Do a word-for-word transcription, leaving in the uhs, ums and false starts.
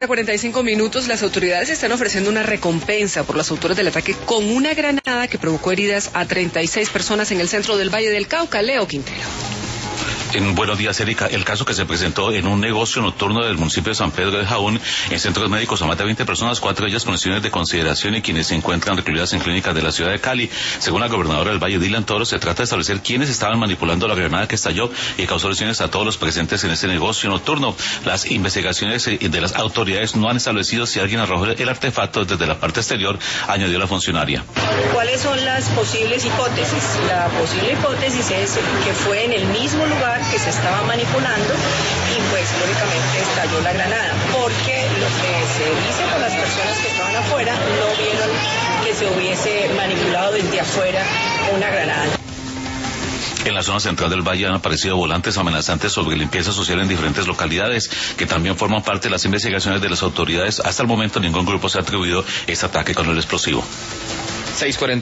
cuarenta y cinco minutos, las autoridades están ofreciendo una recompensa por los autores del ataque con una granada que provocó heridas a treinta y seis personas en el centro del Valle del Cauca. Leo Quintero. En buenos días, Erika. El caso que se presentó en un negocio nocturno del municipio de San Pedro de Jaún, en centros médicos, a más de veinte personas, cuatro de ellas con lesiones de consideración y quienes se encuentran recluidas en clínicas de la ciudad de Cali. Según la gobernadora del Valle, Dylan Toro, se trata de establecer quiénes estaban manipulando la granada que estalló y causó lesiones a todos los presentes en este negocio nocturno. Las investigaciones de las autoridades no han establecido si alguien arrojó el artefacto desde la parte exterior, añadió la funcionaria. ¿Cuáles son las posibles hipótesis? La posible hipótesis es que fue en el mismo lugar que se estaba manipulando y pues lógicamente estalló la granada, porque lo que se dice con las personas que estaban afuera no vieron que se hubiese manipulado desde afuera una granada. En la zona central del Valle han aparecido volantes amenazantes sobre limpieza social en diferentes localidades, que también forman parte de las investigaciones de las autoridades. Hasta el momento ningún grupo se ha atribuido este ataque con el explosivo. seis cuarenta